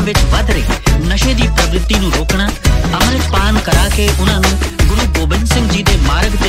ਵਿੱਚ ਵੱਧ ਰਹੀ ਨਸ਼ੇ ਦੀ ਪ੍ਰਵਿਰਤੀ ਨੂੰ ਰੋਕਣਾ, ਅੰਮ੍ਰਿਤਪਾਨ ਕਰਾ ਕੇ ਉਹਨਾਂ ਨੂੰ ਗੁਰੂ ਗੋਬਿੰਦ ਸਿੰਘ ਜੀ ਦੇ ਮਾਰਗ ਤੇ